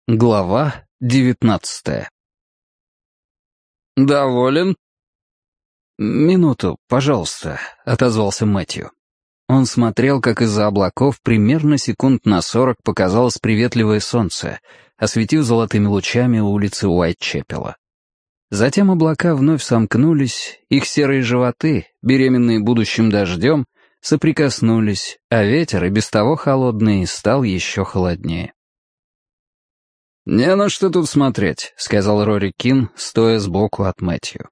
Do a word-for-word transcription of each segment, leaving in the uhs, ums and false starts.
Глава девятнадцатая. «Доволен?» «Минуту, пожалуйста», — отозвался Мэтью. Он смотрел, как из-за облаков примерно секунд на сорок показалось приветливое солнце, осветив золотыми лучами улицы Уайтчепела. Затем облака вновь сомкнулись, их серые животы, беременные будущим дождем, соприкоснулись, а ветер, и без того холодный, стал еще холоднее. «Не на что тут смотреть», — сказал Рори Кин, стоя сбоку от Мэтью.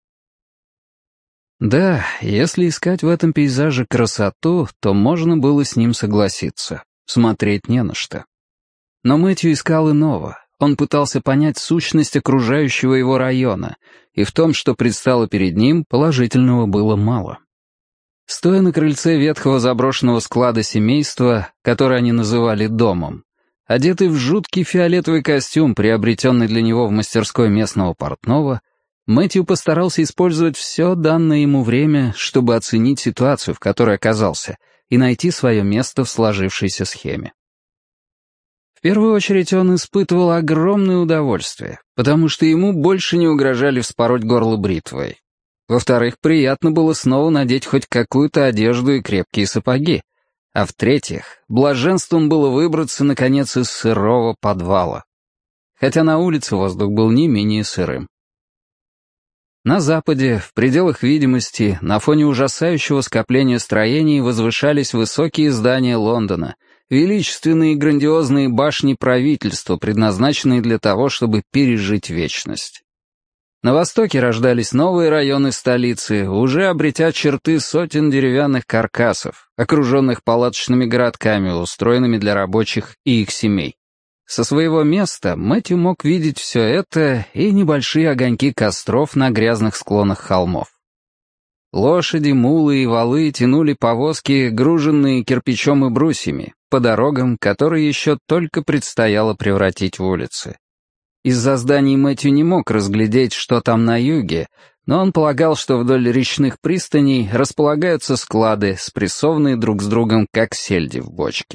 Да, если искать в этом пейзаже красоту, то можно было с ним согласиться. Смотреть не на что. Но Мэтью искал иного. Он пытался понять сущность окружающего его района, и в том, что предстало перед ним, положительного было мало. Стоя на крыльце ветхого заброшенного склада семейства, который они называли домом, одетый в жуткий фиолетовый костюм, приобретенный для него в мастерской местного портного, Мэтью постарался использовать все данное ему время, чтобы оценить ситуацию, в которой оказался, и найти свое место в сложившейся схеме. В первую очередь он испытывал огромное удовольствие, потому что ему больше не угрожали вспороть горло бритвой. Во-вторых, приятно было снова надеть хоть какую-то одежду и крепкие сапоги. А в-третьих, блаженством было выбраться, наконец, из сырого подвала. Хотя на улице воздух был не менее сырым. На западе, в пределах видимости, на фоне ужасающего скопления строений возвышались высокие здания Лондона, величественные и грандиозные башни правительства, предназначенные для того, чтобы пережить вечность. На востоке рождались новые районы столицы, уже обретя черты сотен деревянных каркасов, окруженных палаточными городками, устроенными для рабочих и их семей. Со своего места Мэтью мог видеть все это и небольшие огоньки костров на грязных склонах холмов. Лошади, мулы и валы тянули повозки, груженные кирпичом и брусьями, по дорогам, которые еще только предстояло превратить в улицы. Из-за зданий Мэтью не мог разглядеть, что там на юге, но он полагал, что вдоль речных пристаней располагаются склады, спрессованные друг с другом, как сельди в бочке.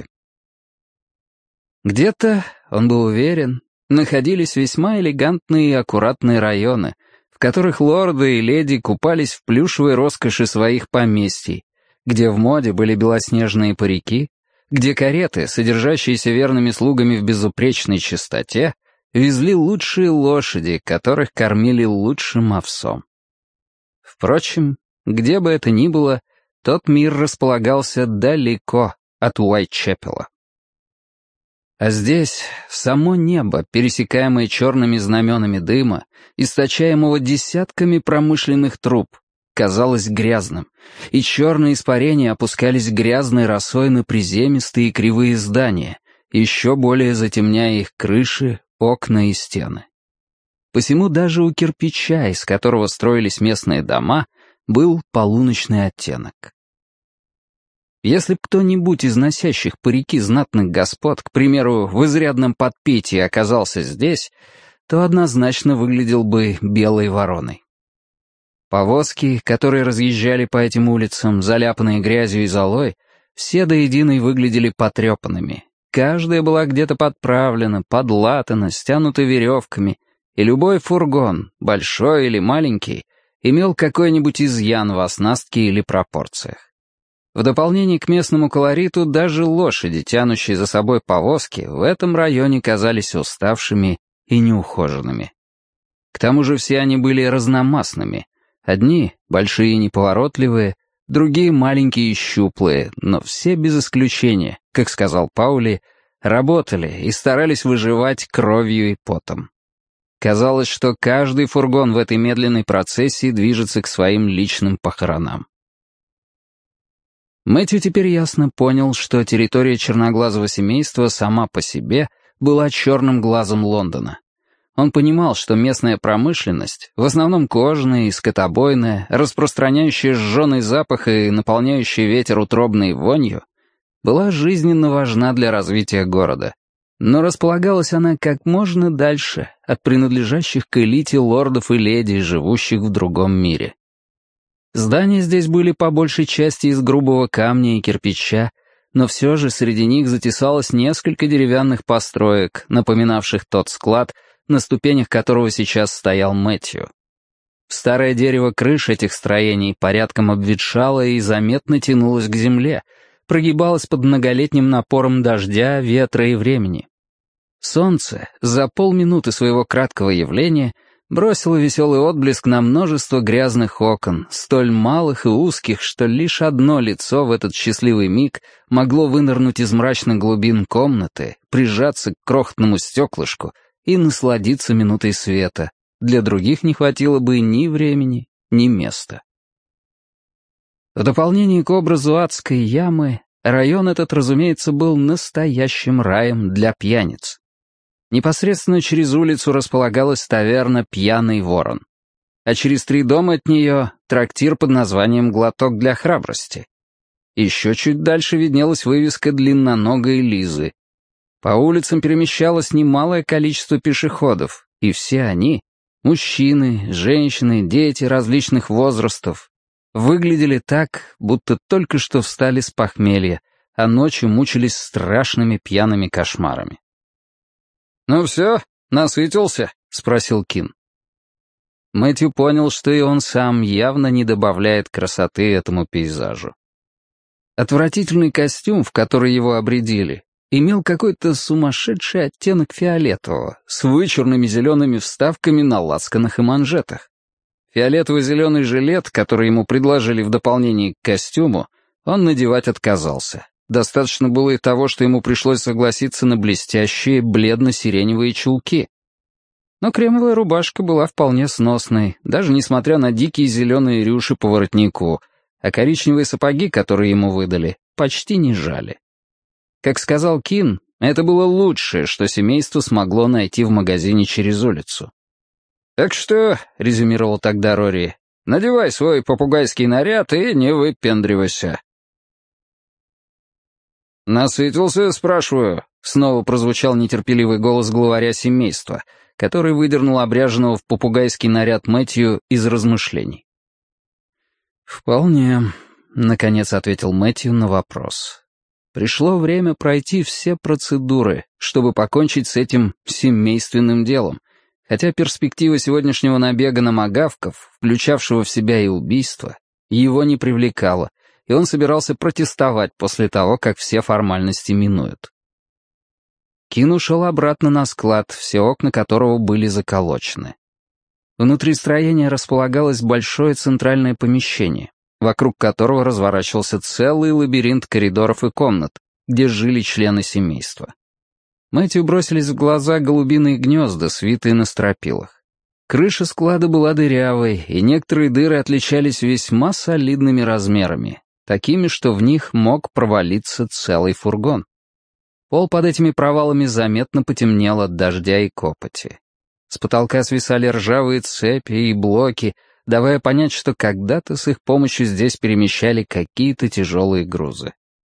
Где-то, он был уверен, находились весьма элегантные и аккуратные районы, в которых лорды и леди купались в плюшевой роскоши своих поместий, где в моде были белоснежные парики, где кареты, содержащиеся верными слугами в безупречной чистоте, везли лучшие лошади, которых кормили лучшим овсом. Впрочем, где бы это ни было, тот мир располагался далеко от Уайтчепела. А здесь само небо, пересекаемое черными знаменами дыма, источаемого десятками промышленных труб, казалось грязным, и черные испарения опускались грязной росой на приземистые и кривые здания, еще более затемняя их крыши, окна и стены. Посему даже у кирпича, из которого строились местные дома, был полуночный оттенок. Если б кто-нибудь из носящих парики знатных господ, к примеру, в изрядном подпитии оказался здесь, то однозначно выглядел бы белой вороной. Повозки, которые разъезжали по этим улицам, заляпанные грязью и золой, все до единой выглядели потрепанными. Каждая была где-то подправлена, подлатана, стянута веревками, и любой фургон, большой или маленький, имел какой-нибудь изъян в оснастке или пропорциях. В дополнение к местному колориту даже лошади, тянущие за собой повозки, в этом районе казались уставшими и неухоженными. К тому же все они были разномастными. Одни — большие и неповоротливые, другие — маленькие и щуплые, но все без исключения, как сказал Паули, работали и старались выживать кровью и потом. Казалось, что каждый фургон в этой медленной процессии движется к своим личным похоронам. Мэтью теперь ясно понял, что территория черноглазого семейства сама по себе была черным глазом Лондона. Он понимал, что местная промышленность, в основном кожаная и скотобойная, распространяющая жженый запах и наполняющая ветер утробной вонью, была жизненно важна для развития города. Но располагалась она как можно дальше от принадлежащих к элите лордов и леди, живущих в другом мире. Здания здесь были по большей части из грубого камня и кирпича, но все же среди них затесалось несколько деревянных построек, напоминавших тот склад, на ступенях которого сейчас стоял Мэтью. Старое дерево крыш этих строений порядком обветшало и заметно тянулось к земле, прогибалось под многолетним напором дождя, ветра и времени. Солнце за полминуты своего краткого явления бросило веселый отблеск на множество грязных окон, столь малых и узких, что лишь одно лицо в этот счастливый миг могло вынырнуть из мрачных глубин комнаты, прижаться к крохотному стеклышку и насладиться минутой света. Для других не хватило бы ни времени, ни места. В дополнение к образу адской ямы, район этот, разумеется, был настоящим раем для пьяниц. Непосредственно через улицу располагалась таверна «Пьяный ворон», а через три дома от нее — трактир под названием «Глоток для храбрости». Еще чуть дальше виднелась вывеска «Длинноногой Лизы». По улицам перемещалось немалое количество пешеходов, и все они — мужчины, женщины, дети различных возрастов — выглядели так, будто только что встали с похмелья, а ночью мучились страшными пьяными кошмарами. «Ну все, насытился?» — спросил Кин. Мэтью понял, что и он сам явно не добавляет красоты этому пейзажу. Отвратительный костюм, в который его обрядили, имел какой-то сумасшедший оттенок фиолетового, с вычурными зелеными вставками на лацканах и манжетах. Фиолетово-зеленый жилет, который ему предложили в дополнение к костюму, он надевать отказался. Достаточно было и того, что ему пришлось согласиться на блестящие бледно-сиреневые чулки. Но кремовая рубашка была вполне сносной, даже несмотря на дикие зеленые рюши по воротнику, а коричневые сапоги, которые ему выдали, почти не жали. Как сказал Кин, это было лучшее, что семейство смогло найти в магазине через улицу. «Так что», — резюмировал тогда Рори, — «надевай свой попугайский наряд и не выпендривайся». «Насытился, спрашиваю?» — снова прозвучал нетерпеливый голос главаря семейства, который выдернул обряженного в попугайский наряд Мэтью из размышлений. «Вполне», — наконец ответил Мэтью на вопрос. Пришло время пройти все процедуры, чтобы покончить с этим семейственным делом, хотя перспектива сегодняшнего набега на магавков, включавшего в себя и убийство, его не привлекала, и он собирался протестовать после того, как все формальности минуют. Кин ушел обратно на склад, все окна которого были заколочены. Внутри строения располагалось большое центральное помещение, вокруг которого разворачивался целый лабиринт коридоров и комнат, где жили члены семейства. Мэтью бросились в глаза голубиные гнезда, свитые на стропилах. Крыша склада была дырявой, и некоторые дыры отличались весьма солидными размерами, такими, что в них мог провалиться целый фургон. Пол под этими провалами заметно потемнел от дождя и копоти. С потолка свисали ржавые цепи и блоки, давая понять, что когда-то с их помощью здесь перемещали какие-то тяжелые грузы.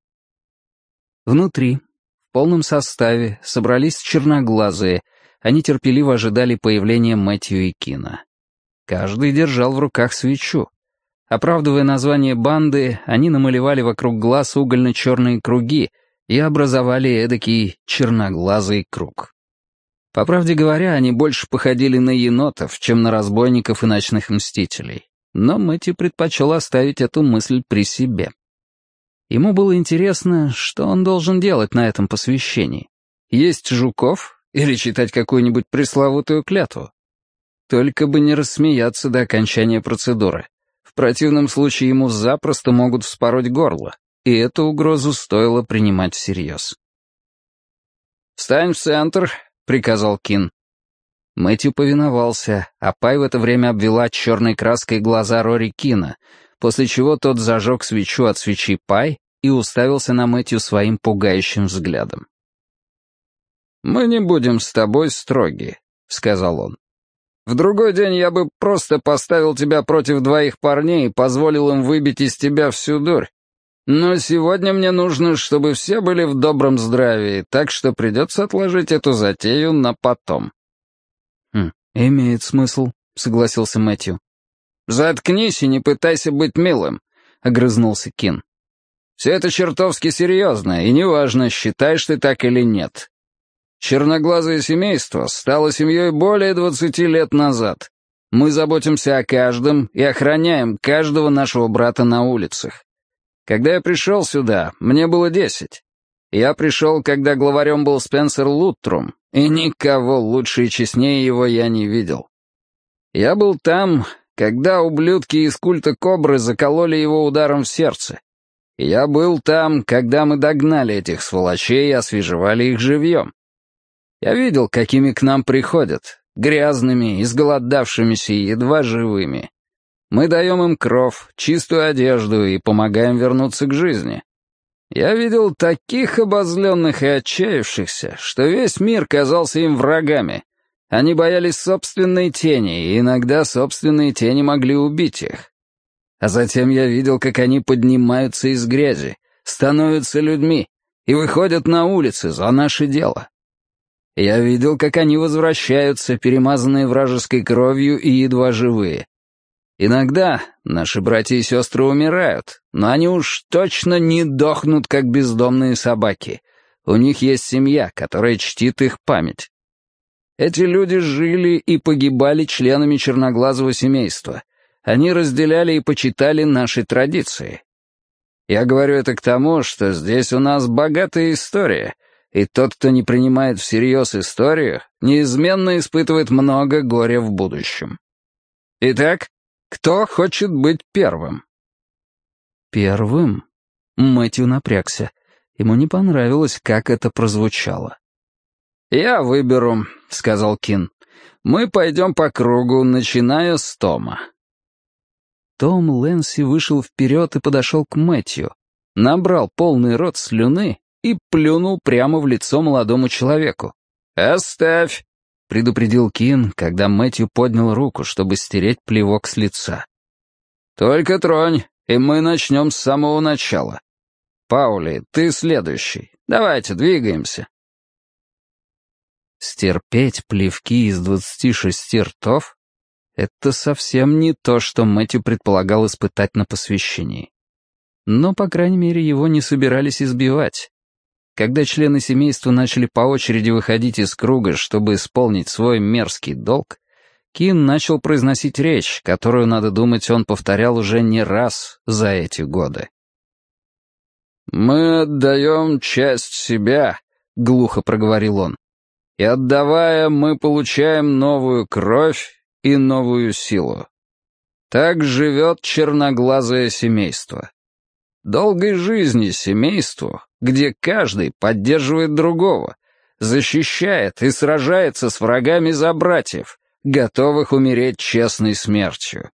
Внутри, в полном составе, собрались черноглазые, они терпеливо ожидали появления Мэтью и Кина. Каждый держал в руках свечу. Оправдывая название банды, они намалевали вокруг глаз угольно-черные круги и образовали эдакий черноглазый круг. По правде говоря, они больше походили на енотов, чем на разбойников и ночных мстителей. Но Мэтью предпочел оставить эту мысль при себе. Ему было интересно, что он должен делать на этом посвящении. Есть жуков или читать какую-нибудь пресловутую клятву? Только бы не рассмеяться до окончания процедуры. В противном случае ему запросто могут вспороть горло, и эту угрозу стоило принимать всерьез. «Встань в центр», — приказал Кин. Мэтью повиновался, а Пай в это время обвела черной краской глаза Рори Кина, после чего тот зажег свечу от свечи Пай и уставился на Мэтью своим пугающим взглядом. «Мы не будем с тобой строги», — сказал он. «В другой день я бы просто поставил тебя против двоих парней и позволил им выбить из тебя всю дурь. Но сегодня мне нужно, чтобы все были в добром здравии, так что придется отложить эту затею на потом». «Хм, имеет смысл», — согласился Мэтью. «Заткнись и не пытайся быть милым», — огрызнулся Кин. Все это чертовски серьезно, и неважно, считаешь ты так или нет. Черноглазое семейство стало семьей более двадцати лет назад. Мы заботимся о каждом и охраняем каждого нашего брата на улицах. Когда я пришел сюда, мне было десять. Я пришел, когда главарем был Спенсер Луттрум, и никого лучше и честнее его я не видел. Я был там, когда ублюдки из культа Кобры закололи его ударом в сердце. Я был там, когда мы догнали этих сволочей и освежевали их живьем. Я видел, какими к нам приходят, грязными, изголодавшимися и едва живыми. Мы даем им кров, чистую одежду и помогаем вернуться к жизни. Я видел таких обозленных и отчаявшихся, что весь мир казался им врагами. Они боялись собственной тени, и иногда собственные тени могли убить их. А затем я видел, как они поднимаются из грязи, становятся людьми и выходят на улицы за наше дело. Я видел, как они возвращаются, перемазанные вражеской кровью и едва живые. Иногда наши братья и сестры умирают, но они уж точно не дохнут, как бездомные собаки. У них есть семья, которая чтит их память. Эти люди жили и погибали членами черноглазого семейства. Они разделяли и почитали наши традиции. Я говорю это к тому, что здесь у нас богатая история, и тот, кто не принимает всерьез историю, неизменно испытывает много горя в будущем. Итак, кто хочет быть первым? Первым? Мэтью напрягся. Ему не понравилось, как это прозвучало. «Я выберу», — сказал Кин. «Мы пойдем по кругу, начиная с Тома». Том Лэнси вышел вперед и подошел к Мэтью, набрал полный рот слюны и плюнул прямо в лицо молодому человеку. «Оставь!» — предупредил Кин, когда Мэтью поднял руку, чтобы стереть плевок с лица. «Только тронь, и мы начнем с самого начала. Паули, ты следующий. Давайте, двигаемся». Стерпеть плевки из двадцати шести ртов — это совсем не то, что Мэтью предполагал испытать на посвящении. Но, по крайней мере, его не собирались избивать. Когда члены семейства начали по очереди выходить из круга, чтобы исполнить свой мерзкий долг, Кин начал произносить речь, которую, надо думать, он повторял уже не раз за эти годы. «Мы отдаем часть себя», — глухо проговорил он. «И отдавая, мы получаем новую кровь и новую силу. Так живет черноглазое семейство. Долгой жизни семейству, где каждый поддерживает другого, защищает и сражается с врагами за братьев, готовых умереть честной смертью».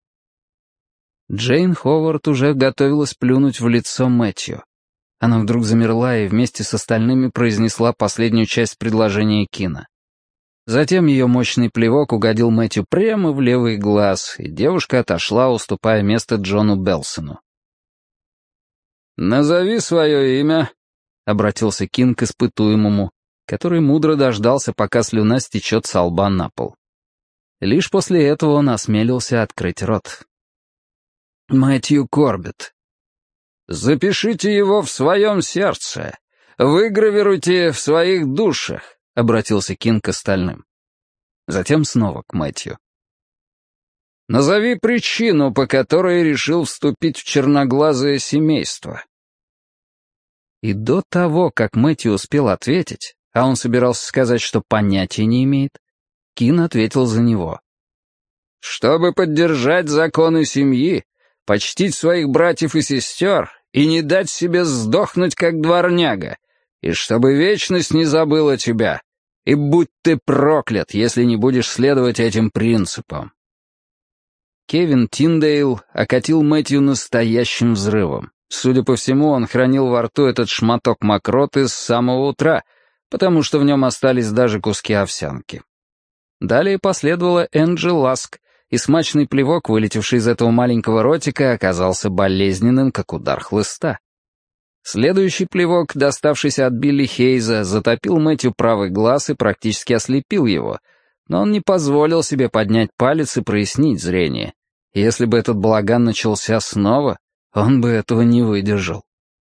Джейн Ховард уже готовилась плюнуть в лицо Мэтью. Она вдруг замерла и вместе с остальными произнесла последнюю часть предложения Кина. Затем ее мощный плевок угодил Мэтью прямо в левый глаз, и девушка отошла, уступая место Джону Белсону. «Назови свое имя», — обратился Кин к испытуемому, который мудро дождался, пока слюна стечет со лба на пол. Лишь после этого он осмелился открыть рот. «Мэтью Корбетт». «Запишите его в своем сердце, выгравируйте в своих душах», — обратился Кин к остальным. Затем снова к Мэтью. «Назови причину, по которой решил вступить в черноглазое семейство». И до того, как Мэтью успел ответить, а он собирался сказать, что понятия не имеет, Кин ответил за него. «Чтобы поддержать законы семьи, почтить своих братьев и сестер и не дать себе сдохнуть, как дворняга, и чтобы вечность не забыла тебя, и будь ты проклят, если не будешь следовать этим принципам». Кевин Тиндейл окатил Мэтью настоящим взрывом. Судя по всему, он хранил во рту этот шматок мокроты с самого утра, потому что в нем остались даже куски овсянки. Далее последовала Энджи Ласк, и смачный плевок, вылетевший из этого маленького ротика, оказался болезненным, как удар хлыста. Следующий плевок, доставшийся от Билли Хейза, затопил Мэтью правый глаз и практически ослепил его, но он не позволил себе поднять палец и прояснить зрение. Если бы этот балаган начался снова, он бы этого не выдержал.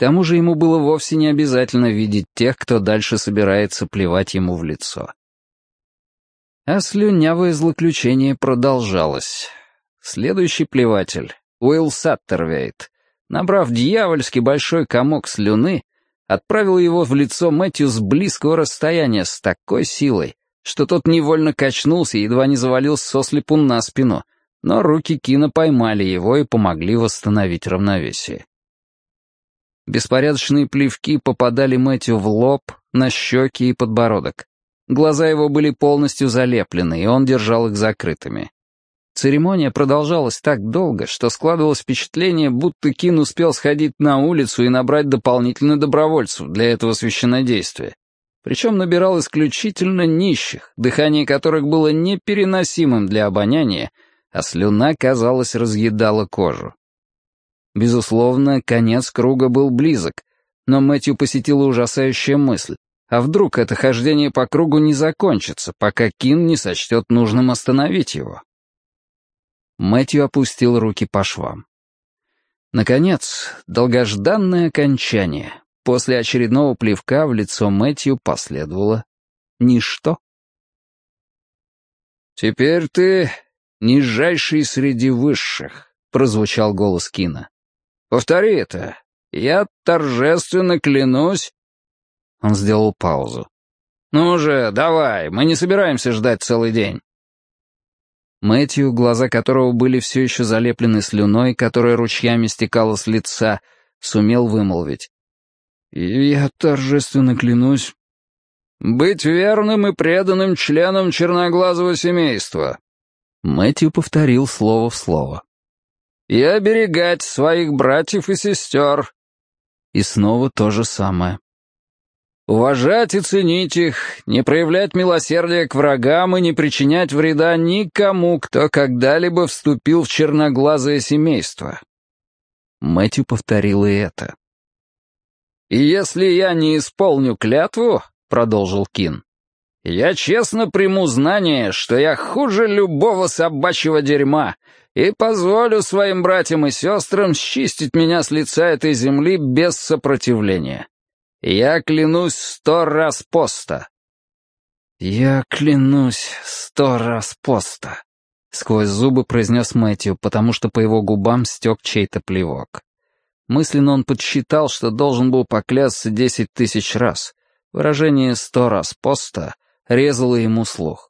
тому же ему было вовсе не обязательно видеть тех, кто дальше собирается плевать ему в лицо. А слюнявое злоключение продолжалось. Следующий плеватель, Уилл Саттервейт, набрав дьявольски большой комок слюны, отправил его в лицо Мэтью с близкого расстояния с такой силой, что тот невольно качнулся и едва не завалился сослепу на спину, но руки Кина поймали его и помогли восстановить равновесие. Беспорядочные плевки попадали Мэтью в лоб, на щеки и подбородок. Глаза его были полностью залеплены, и он держал их закрытыми. Церемония продолжалась так долго, что складывалось впечатление, будто Кин успел сходить на улицу и набрать дополнительно добровольцев для этого священнодействия. Причем набирал исключительно нищих, дыхание которых было непереносимым для обоняния, а слюна, казалось, разъедала кожу. Безусловно, конец круга был близок, но Мэтью посетила ужасающая мысль. А вдруг это хождение по кругу не закончится, пока Кин не сочтет нужным остановить его? Мэтью опустил руки по швам. Наконец, долгожданное окончание. После очередного плевка в лицо Мэтью последовало ничто. «Теперь ты нижайший среди высших», — прозвучал голос Кина. «Повтори это. Я торжественно клянусь...» Он сделал паузу. «Ну же, давай, мы не собираемся ждать целый день». Мэтью, глаза которого были все еще залеплены слюной, которая ручьями стекала с лица, сумел вымолвить. «Я торжественно клянусь...» «Быть верным и преданным членом черноглазого семейства». Мэтью повторил слово в слово. «И оберегать своих братьев и сестер». И снова то же самое. «Уважать и ценить их, не проявлять милосердия к врагам и не причинять вреда никому, кто когда-либо вступил в черноглазое семейство». Мэтью повторил и это. «И если я не исполню клятву, — продолжил Кин, — я честно приму знание, что я хуже любого собачьего дерьма и позволю своим братьям и сестрам счистить меня с лица этой земли без сопротивления. Я клянусь сто раз поста». «Я клянусь сто раз поста», — сквозь зубы произнес Мэтью, потому что по его губам стек чей-то плевок. Мысленно он подсчитал, что должен был поклясться десять тысяч раз. Выражение «сто раз поста» резало ему слух.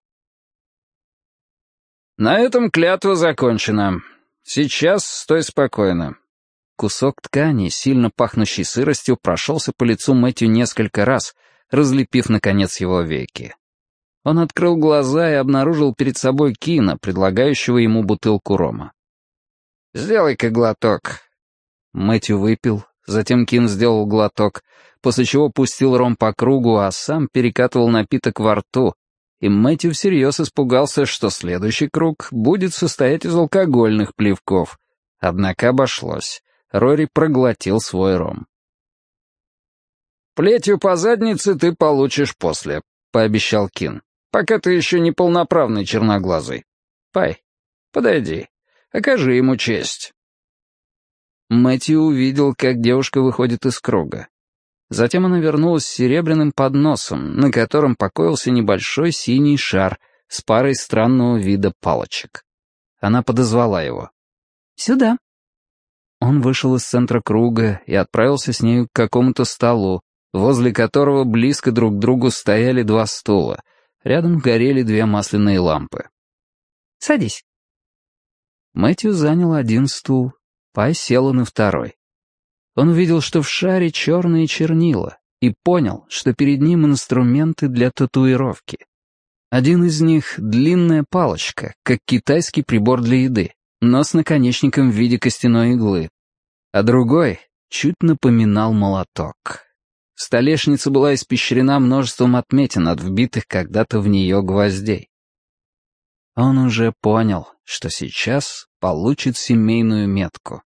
«На этом клятва закончена. Сейчас стой спокойно». Кусок ткани, сильно пахнущий сыростью, прошелся по лицу Мэтью несколько раз, разлепив, наконец, его веки. Он открыл глаза и обнаружил перед собой Кина, предлагающего ему бутылку рома. «Сделай-ка глоток». Мэтью выпил, затем Кин сделал глоток, после чего пустил ром по кругу, а сам перекатывал напиток во рту, и Мэтью всерьез испугался, что следующий круг будет состоять из алкогольных плевков. Однако обошлось. Рори проглотил свой ром. «Плетью по заднице ты получишь после», — пообещал Кин, «пока ты еще не полноправный черноглазый. Пай, подойди, окажи ему честь». Мэтью увидел, как девушка выходит из круга. Затем она вернулась с серебряным подносом, на котором покоился небольшой синий шар с парой странного вида палочек. Она подозвала его. «Сюда». Он вышел из центра круга и отправился с нею к какому-то столу, возле которого близко друг к другу стояли два стула. Рядом горели две масляные лампы. «Садись». Мэтью занял один стул, Пай села на второй. Он увидел, что в шаре черные чернила, и понял, что перед ним инструменты для татуировки. Один из них — длинная палочка, как китайский прибор для еды, но с наконечником в виде костяной иглы, а другой чуть напоминал молоток. Столешница была испещрена множеством отметин от вбитых когда-то в нее гвоздей. Он уже понял, что сейчас получит семейную метку.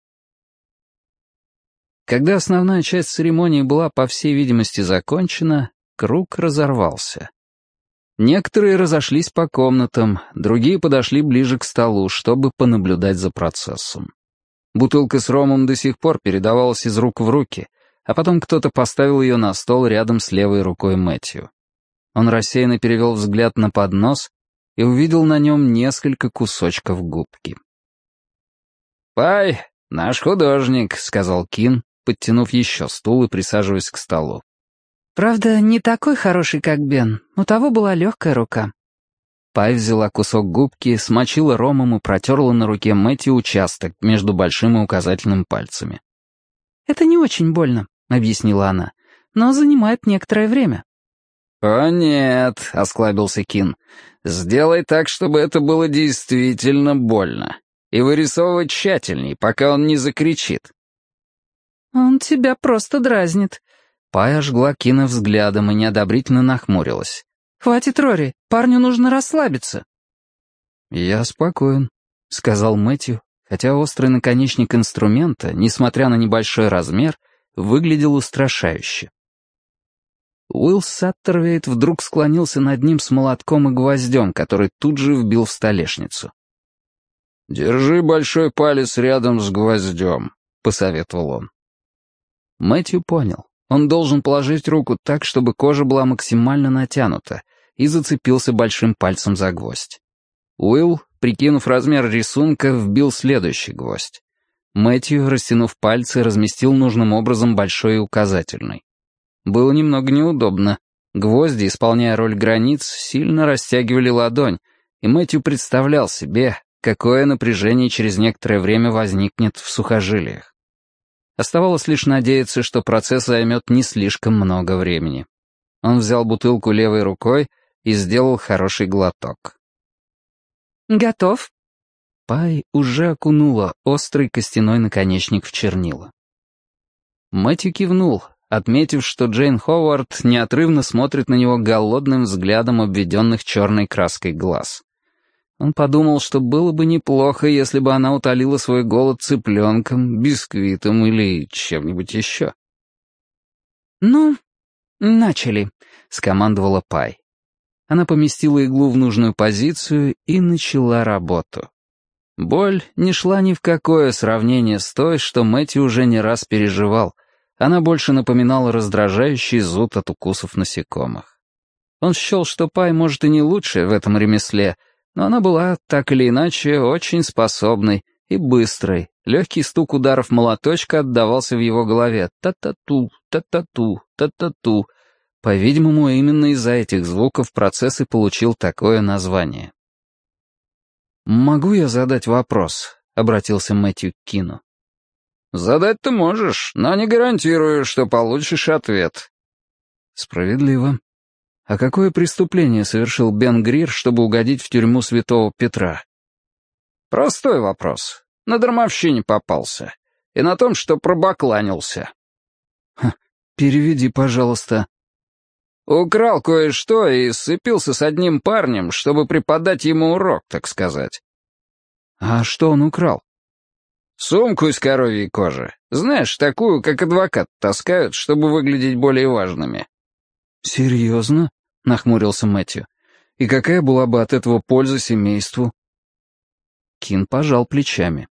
Когда основная часть церемонии была, по всей видимости, закончена, круг разорвался. Некоторые разошлись по комнатам, другие подошли ближе к столу, чтобы понаблюдать за процессом. Бутылка с ромом до сих пор передавалась из рук в руки, а потом кто-то поставил ее на стол рядом с левой рукой Мэтью. Он рассеянно перевел взгляд на поднос и увидел на нем несколько кусочков губки. «Пай, наш художник», — сказал Кин, подтянув еще стул и присаживаясь к столу. «Правда, не такой хороший, как Бен. У того была легкая рука». Пай взяла кусок губки, смочила ромом и протерла на руке Мэтью участок между большим и указательным пальцами. «Это не очень больно», — объяснила она, — «но занимает некоторое время». «О нет», — осклабился Кин, — «сделай так, чтобы это было действительно больно. И вырисовывай тщательней, пока он не закричит». «Он тебя просто дразнит». Пай ожгла Кина взглядом и неодобрительно нахмурилась. «Хватит, Рори, парню нужно расслабиться». «Я спокоен», — сказал Мэтью, хотя острый наконечник инструмента, несмотря на небольшой размер, выглядел устрашающе. Уилл Саттервейт вдруг склонился над ним с молотком и гвоздем, который тут же вбил в столешницу. «Держи большой палец рядом с гвоздем», — посоветовал он. Мэтью понял. Он должен положить руку так, чтобы кожа была максимально натянута, и зацепился большим пальцем за гвоздь. Уилл, прикинув размер рисунка, вбил следующий гвоздь. Мэтью, растянув пальцы, разместил нужным образом большой и указательный. Было немного неудобно. Гвозди, исполняя роль границ, сильно растягивали ладонь, и Мэтью представлял себе, какое напряжение через некоторое время возникнет в сухожилиях. Оставалось лишь надеяться, что процесс займет не слишком много времени. Он взял бутылку левой рукой и сделал хороший глоток. «Готов?» Пай уже окунула острый костяной наконечник в чернила. Мэтью кивнул, отметив, что Джейн Ховард неотрывно смотрит на него голодным взглядом обведенных черной краской глаз. Он подумал, что было бы неплохо, если бы она утолила свой голод цыпленком, бисквитом или чем-нибудь еще. «Ну, начали», — скомандовала Пай. Она поместила иглу в нужную позицию и начала работу. Боль не шла ни в какое сравнение с той, что Мэтью уже не раз переживал. Она больше напоминала раздражающий зуд от укусов насекомых. Он счел, что Пай может и не лучшая в этом ремесле, но она была, так или иначе, очень способной и быстрой. Легкий стук ударов молоточка отдавался в его голове. Та-та-ту, та-та-ту, та-та-ту. По-видимому, именно из-за этих звуков процесс и получил такое название. «Могу я задать вопрос?» — обратился Мэтью к Кину. «Задать-то можешь, но не гарантирую, что получишь ответ». «Справедливо. А какое преступление совершил Бен Грир, чтобы угодить в тюрьму Святого Петра?» «Простой вопрос. На дармовщине попался. И на том, что пробакланился». Ха, «Переведи, пожалуйста». «Украл кое-что и сцепился с одним парнем, чтобы преподать ему урок, так сказать». «А что он украл?» «Сумку из коровьей кожи. Знаешь, такую, как адвокат таскают, чтобы выглядеть более важными». «Серьезно?» — нахмурился Мэтью. «И какая была бы от этого польза семейству?» Кин пожал плечами.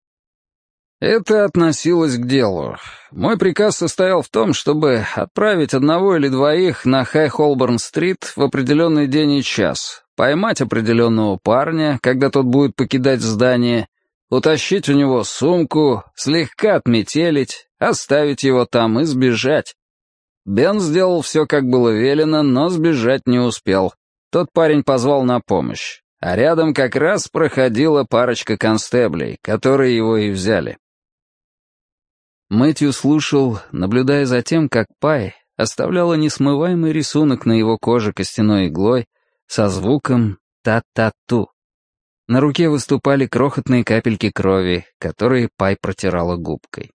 «Это относилось к делу. Мой приказ состоял в том, чтобы отправить одного или двоих на Хай-Холборн-стрит в определенный день и час, поймать определенного парня, когда тот будет покидать здание, утащить у него сумку, слегка отметелить, оставить его там и сбежать. Бен сделал все, как было велено, но сбежать не успел. Тот парень позвал на помощь, а рядом как раз проходила парочка констеблей, которые его и взяли». Мэтью слушал, наблюдая за тем, как Пай оставляла несмываемый рисунок на его коже костяной иглой со звуком «та-та-ту». На руке выступали крохотные капельки крови, которые Пай протирала губкой.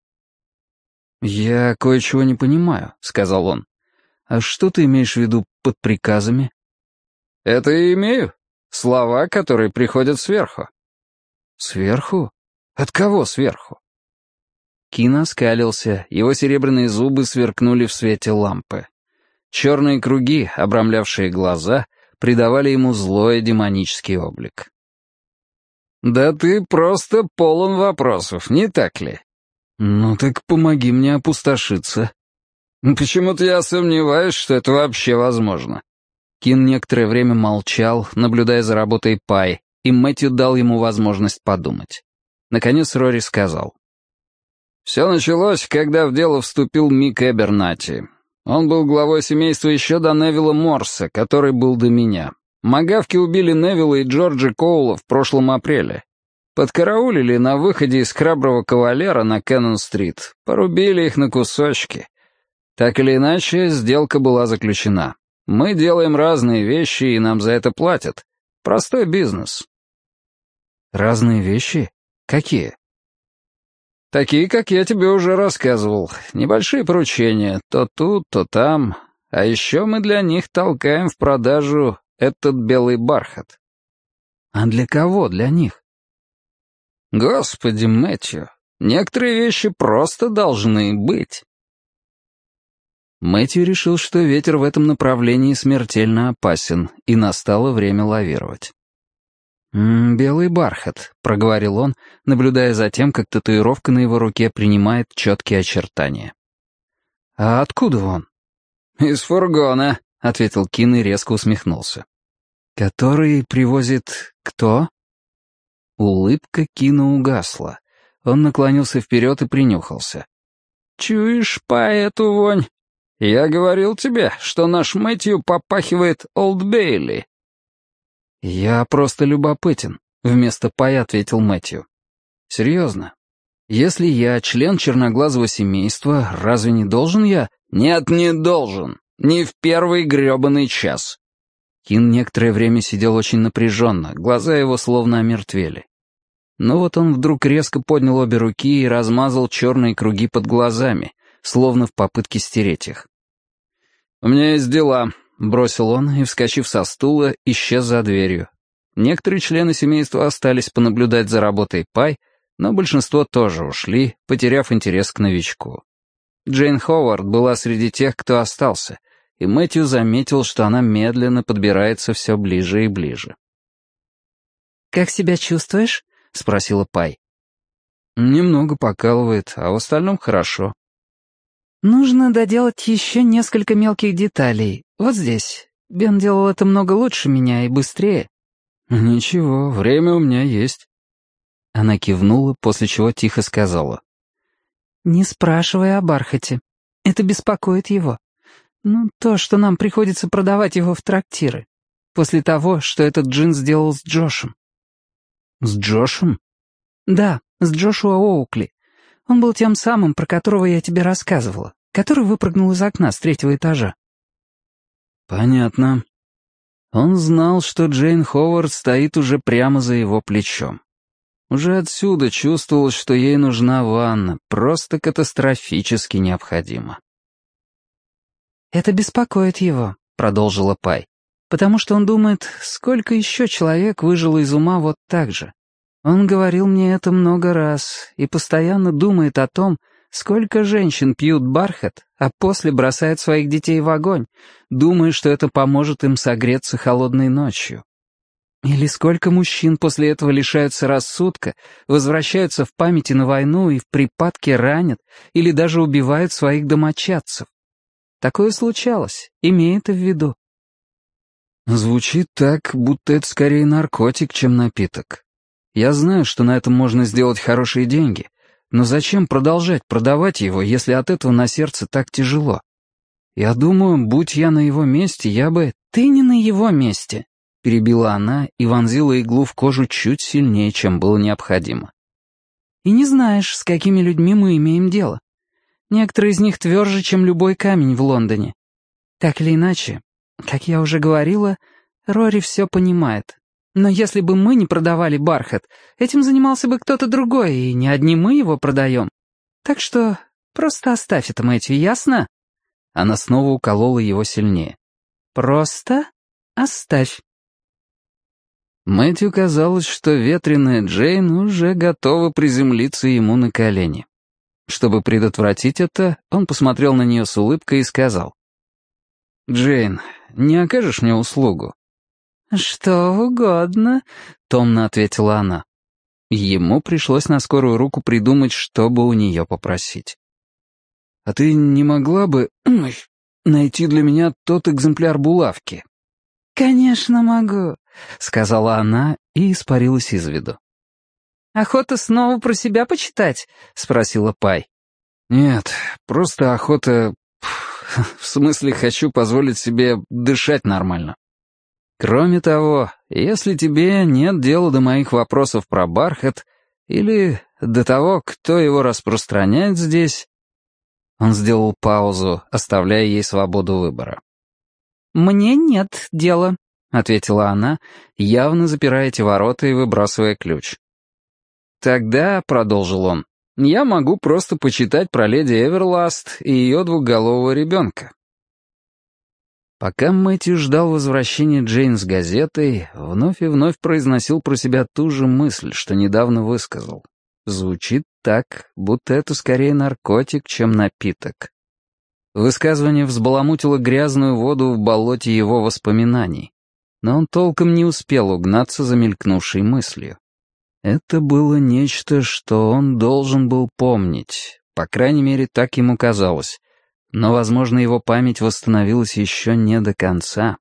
«Я кое-чего не понимаю», — сказал он. «А что ты имеешь в виду под приказами?» «Это и имею. Слова, которые приходят сверху». «Сверху? От кого сверху?» Кин оскалился, его серебряные зубы сверкнули в свете лампы. Черные круги, обрамлявшие глаза, придавали ему злой демонический облик. «Да ты просто полон вопросов, не так ли?» «Ну так помоги мне опустошиться». «Почему-то я сомневаюсь, что это вообще возможно». Кин некоторое время молчал, наблюдая за работой Пай, и Мэтью дал ему возможность подумать. Наконец Рори сказал. «Все началось, когда в дело вступил Мик Эбернати. Он был главой семейства еще до Невилла Морса, который был до меня. Магавки убили Невилла и Джорджа Коула в прошлом апреле. Подкараулили на выходе из храброго кавалера на Кеннон-стрит, порубили их на кусочки. Так или иначе, сделка была заключена. Мы делаем разные вещи, и нам за это платят. Простой бизнес». «Разные вещи? Какие?» «Такие, как я тебе уже рассказывал. Небольшие поручения, то тут, то там. А еще мы для них толкаем в продажу этот белый бархат». «А для кого для них?» «Господи, Мэтью, некоторые вещи просто должны быть». Мэтью решил, что ветер в этом направлении смертельно опасен, и настало время лавировать. «М -м, «Белый бархат», — проговорил он, наблюдая за тем, как татуировка на его руке принимает четкие очертания. «А откуда он?» «Из фургона», — ответил Кин и резко усмехнулся. «Который привозит кто?» Улыбка Кина угасла. Он наклонился вперед и принюхался. «Чуешь, Пай, эту вонь? Я говорил тебе, что наш Мэтью попахивает Олд Бейли». «Я просто любопытен», — вместо Пай ответил Мэтью. «Серьезно. Если я член черноглазого семейства, разве не должен я...» «Нет, не должен. Не в первый грёбаный час». Кин некоторое время сидел очень напряженно, глаза его словно омертвели. Но вот он вдруг резко поднял обе руки и размазал черные круги под глазами, словно в попытке стереть их. «У меня есть дела», — бросил он и, вскочив со стула, исчез за дверью. Некоторые члены семейства остались понаблюдать за работой Пай, но большинство тоже ушли, потеряв интерес к новичку. Джейн Ховард была среди тех, кто остался, и Мэтью заметил, что она медленно подбирается все ближе и ближе. «Как себя чувствуешь?» — спросила Пай. «Немного покалывает, а в остальном хорошо». «Нужно доделать еще несколько мелких деталей. Вот здесь. Бен делал это много лучше меня и быстрее». «Ничего, время у меня есть». Она кивнула, после чего тихо сказала. «Не спрашивай о бархате. Это беспокоит его. Ну, то, что нам приходится продавать его в трактиры. После того, что этот джин сделал с Джошем». «С Джошем?» «Да, с Джошуа Оукли. Он был тем самым, про которого я тебе рассказывала, который выпрыгнул из окна с третьего этажа». «Понятно». Он знал, что Джейн Ховард стоит уже прямо за его плечом. Уже отсюда чувствовал, что ей нужна ванна, просто катастрофически необходима. «Это беспокоит его», — продолжила Пай, «потому что он думает, сколько еще человек выжило из ума вот так же. Он говорил мне это много раз и постоянно думает о том, сколько женщин пьют бархат, а после бросают своих детей в огонь, думая, что это поможет им согреться холодной ночью. Или сколько мужчин после этого лишаются рассудка, возвращаются в памяти на войну и в припадке ранят или даже убивают своих домочадцев. Такое случалось, имей это в виду». Звучит так, будто это скорее наркотик, чем напиток. Я знаю, что на этом можно сделать хорошие деньги, но зачем продолжать продавать его, если от этого на сердце так тяжело? Я думаю, будь я на его месте, я бы... «Ты не на его месте», — перебила она и вонзила иглу в кожу чуть сильнее, чем было необходимо. «И не знаешь, с какими людьми мы имеем дело. Некоторые из них тверже, чем любой камень в Лондоне. Так или иначе, как я уже говорила, Рори все понимает. Но если бы мы не продавали бархат, этим занимался бы кто-то другой, и не одни мы его продаем. Так что просто оставь это, Мэтью, ясно?» Она снова уколола его сильнее. «Просто оставь». Мэтью казалось, что ветреная Джейн уже готова приземлиться ему на колени. Чтобы предотвратить это, он посмотрел на нее с улыбкой и сказал. «Джейн, не окажешь мне услугу?» «Что угодно», — томно ответила она. Ему пришлось на скорую руку придумать, чтобы у нее попросить. «А ты не могла бы найти для меня тот экземпляр булавки?» «Конечно могу», — сказала она и испарилась из виду. «Охота снова про себя почитать?» — спросила Пай. «Нет, просто охота... В смысле, хочу позволить себе дышать нормально. Кроме того, если тебе нет дела до моих вопросов про бархат или до того, кто его распространяет здесь...» Он сделал паузу, оставляя ей свободу выбора. «Мне нет дела», — ответила она, явно запирая эти ворота и выбрасывая ключ. «Тогда», — продолжил он, — «я могу просто почитать про леди Эверласт и ее двухголового ребенка». Пока Мэтью ждал возвращения Джейн с газетой, вновь и вновь произносил про себя ту же мысль, что недавно высказал. Звучит так, будто это скорее наркотик, чем напиток. Высказывание взбаламутило грязную воду в болоте его воспоминаний, но он толком не успел угнаться за мелькнувшей мыслью. Это было нечто, что он должен был помнить, по крайней мере, так ему казалось, но, возможно, его память восстановилась еще не до конца.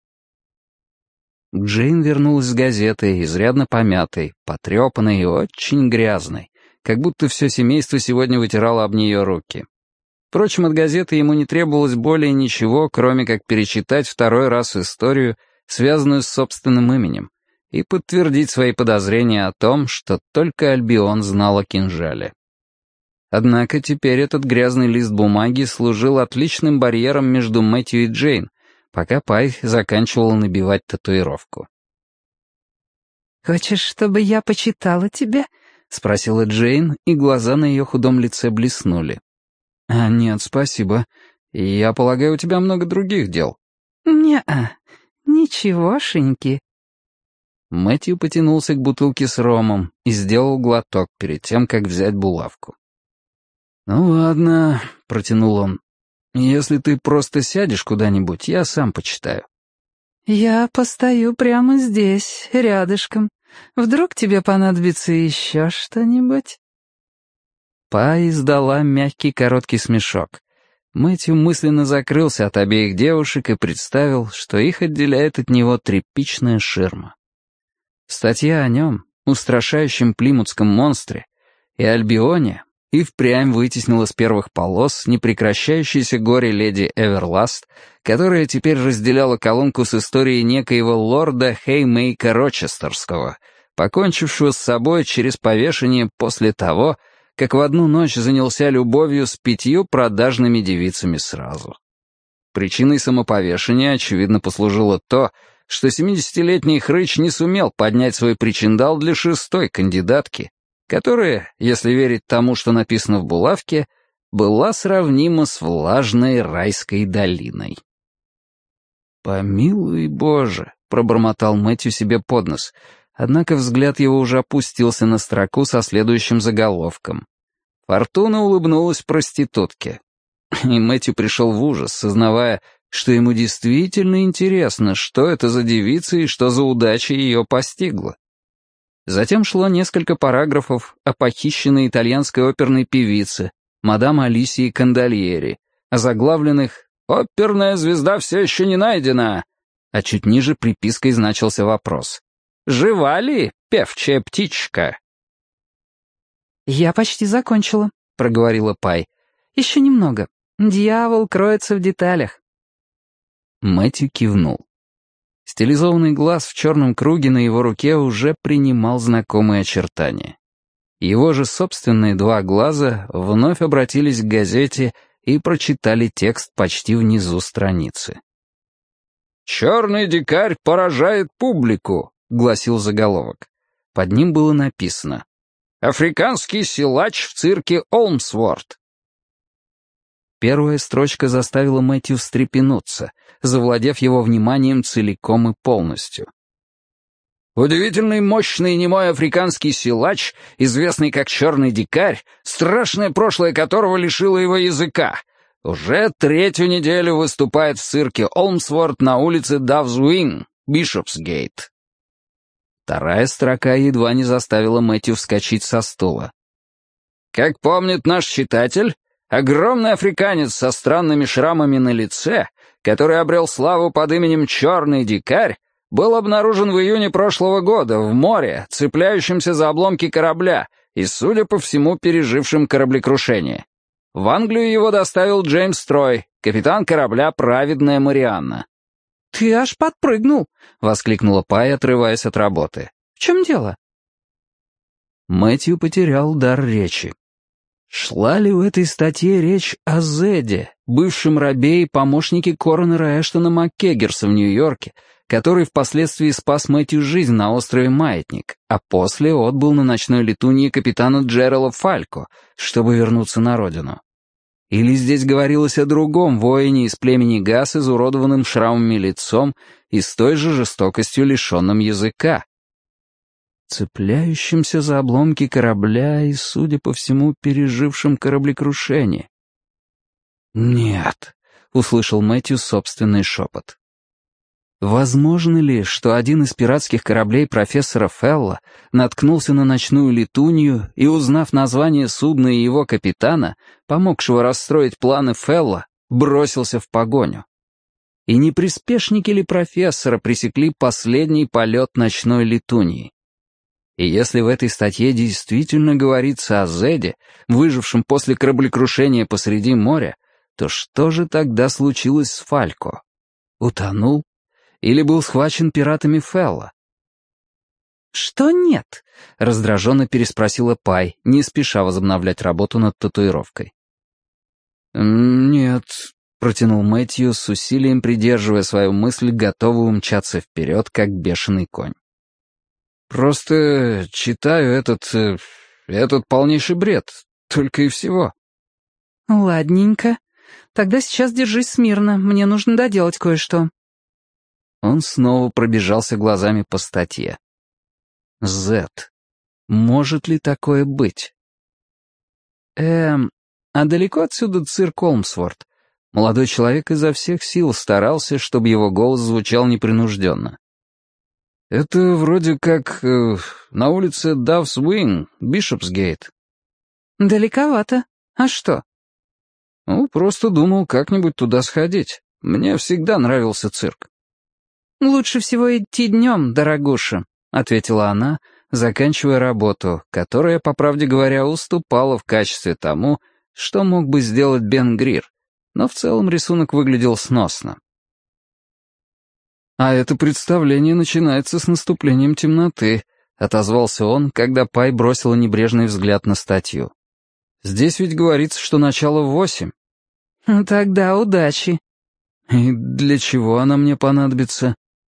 Джейн вернулась с газетой, изрядно помятой, потрепанной и очень грязной, как будто все семейство сегодня вытирало об нее руки. Впрочем, от газеты ему не требовалось более ничего, кроме как перечитать второй раз историю, связанную с собственным именем, и подтвердить свои подозрения о том, что только Альбион знал о кинжале. Однако теперь этот грязный лист бумаги служил отличным барьером между Мэтью и Джейн, пока Пай заканчивала набивать татуировку. «Хочешь, чтобы я почитала тебе?» — спросила Джейн, и глаза на ее худом лице блеснули. «А нет, спасибо. Я полагаю, у тебя много других дел». «Не-а, ничегошеньки». Мэтью потянулся к бутылке с ромом и сделал глоток перед тем, как взять булавку. «Ну ладно», — протянул он. «Если ты просто сядешь куда-нибудь, я сам почитаю». «Я постою прямо здесь, рядышком. Вдруг тебе понадобится еще что-нибудь?» Пай издала мягкий короткий смешок. Мэтью мысленно закрылся от обеих девушек и представил, что их отделяет от него тряпичная ширма. Статья о нем, устрашающем плимутском монстре, и Альбионе и впрямь вытеснила с первых полос непрекращающееся горе леди Эверласт, которая теперь разделяла колонку с историей некоего лорда Хеймейка Рочестерского, покончившего с собой через повешение после того, как в одну ночь занялся любовью с пятью продажными девицами сразу. Причиной самоповешения, очевидно, послужило то, что семидесятилетний хрыч не сумел поднять свой причиндал для шестой кандидатки, которая, если верить тому, что написано в булавке, была сравнима с влажной райской долиной. «Помилуй Боже», — пробормотал Мэтью себе под нос, однако взгляд его уже опустился на строку со следующим заголовком. Фортуна улыбнулась проститутке. И Мэтью пришел в ужас, сознавая, что ему действительно интересно, что это за девица и что за удача ее постигла. Затем шло несколько параграфов о похищенной итальянской оперной певице, мадам Алисии Кандальери, озаглавленных «Оперная звезда все еще не найдена», а чуть ниже припиской значился вопрос «Жива ли певчая птичка?» «Я почти закончила», — проговорила Пай. «Еще немного. Дьявол кроется в деталях». Мэтью кивнул. Стилизованный глаз в черном круге на его руке уже принимал знакомые очертания. Его же собственные два глаза вновь обратились к газете и прочитали текст почти внизу страницы. «Черный дикарь поражает публику», — гласил заголовок. Под ним было написано «Африканский силач в цирке Олмсворт». Первая строчка заставила Мэтью встрепенуться, завладев его вниманием целиком и полностью. Удивительный, мощный и немой африканский силач, известный как Черный дикарь, страшное прошлое которого лишило его языка, уже третью неделю выступает в цирке Олмсворт на улице Давзвин, Бишопсгейт. Вторая строка едва не заставила Мэтью вскочить со стула. Как помнит наш читатель, огромный африканец со странными шрамами на лице, который обрел славу под именем Черный Дикарь, был обнаружен в июне прошлого года в море, цепляющемся за обломки корабля и, судя по всему, пережившим кораблекрушение. В Англию его доставил Джеймс Трой, капитан корабля «Праведная Марианна». «Ты аж подпрыгнул!» — воскликнула Пай, отрываясь от работы. «В чем дело?» Мэтью потерял дар речи. Шла ли в этой статье речь о Зеде, бывшем рабе и помощнике коронера Эштона МакКеггерса в Нью-Йорке, который впоследствии спас Мэтью жизнь на острове Маятник, а после отбыл на ночной летунье капитана Джерала Фалько, чтобы вернуться на родину? Или здесь говорилось о другом воине из племени Га с изуродованным шрамами лицом и с той же жестокостью лишенным языка? Цепляющимся за обломки корабля и, судя по всему, пережившим кораблекрушение. «Нет», — услышал Мэтью собственный шепот. Возможно ли, что один из пиратских кораблей профессора Фелла наткнулся на ночную летунью и, узнав название судна и его капитана, помогшего расстроить планы Фелла, бросился в погоню? И не приспешники ли профессора пресекли последний полет ночной летуньи? И если в этой статье действительно говорится о Зеде, выжившем после кораблекрушения посреди моря, то что же тогда случилось с Фалько? Утонул? Или был схвачен пиратами Фелла? «Что нет?» — раздраженно переспросила Пай, не спеша возобновлять работу над татуировкой. «Нет», — протянул Мэтью, с усилием придерживая свою мысль, готовый умчаться вперед, как бешеный конь. «Просто читаю этот... этот полнейший бред, только и всего». «Ладненько. Тогда сейчас держись смирно, мне нужно доделать кое-что». Он снова пробежался глазами по статье. «Зет. Может ли такое быть?» «Эм, а далеко отсюда цирк Олмсворт?» Молодой человек изо всех сил старался, чтобы его голос звучал непринужденно. «Это вроде как э, на улице Давс Уинг, Бишопсгейт». «Далековато. А что?» «Ну, просто думал как-нибудь туда сходить. Мне всегда нравился цирк». «Лучше всего идти днем, дорогуша», — ответила она, заканчивая работу, которая, по правде говоря, уступала в качестве тому, что мог бы сделать Бен Грир, но в целом рисунок выглядел сносно. «А это представление начинается с наступлением темноты», — отозвался он, когда Пай бросила небрежный взгляд на статью. «Здесь ведь говорится, что начало в восемь». «Тогда удачи». «И для чего она мне понадобится?»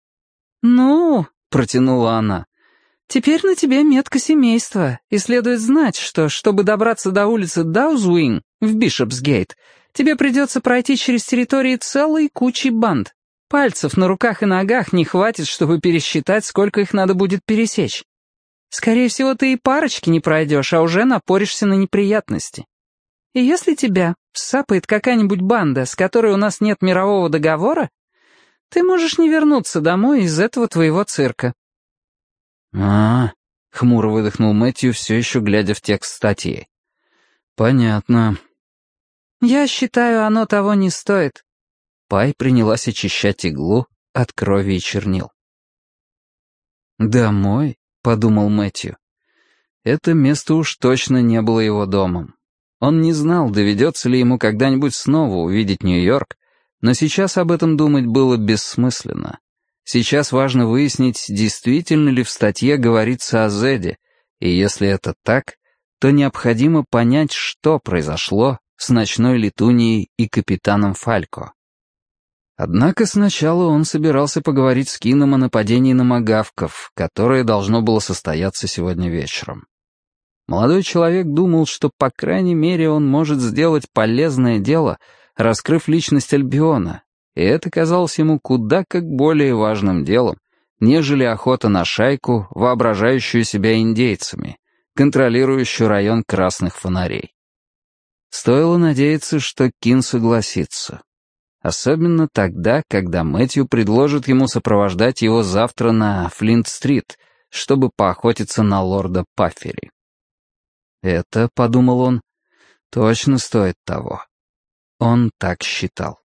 «Ну», — протянула она, — «теперь на тебе метка семейства, и следует знать, что, чтобы добраться до улицы Даузвинг в Бишопсгейт, тебе придется пройти через территории целой кучи банд. Пальцев на руках и ногах не хватит, чтобы пересчитать, сколько их надо будет пересечь. Скорее всего, ты и парочки не пройдешь, а уже напоришься на неприятности. И если тебя сапает какая-нибудь банда, с которой у нас нет мирового договора, ты можешь не вернуться домой из этого твоего цирка». «А-а-а», — хмуро выдохнул Мэтью, все еще глядя в текст статьи. «Понятно». «Я считаю, оно того не стоит». Пай принялась очищать иглу от крови и чернил. «Домой?» — подумал Мэтью. Это место уж точно не было его домом. Он не знал, доведется ли ему когда-нибудь снова увидеть Нью-Йорк, но сейчас об этом думать было бессмысленно. Сейчас важно выяснить, действительно ли в статье говорится о Зеде, и если это так, то необходимо понять, что произошло с ночной летуньей и капитаном Фалько. Однако сначала он собирался поговорить с Кином о нападении на магавков, которое должно было состояться сегодня вечером. Молодой человек думал, что, по крайней мере, он может сделать полезное дело, раскрыв личность Альбиона, и это казалось ему куда как более важным делом, нежели охота на шайку, воображающую себя индейцами, контролирующую район красных фонарей. Стоило надеяться, что Кин согласится. Особенно тогда, когда Мэтью предложит ему сопровождать его завтра на Флинт-стрит, чтобы поохотиться на лорда Паффери. Это, подумал он, точно стоит того. Он так считал.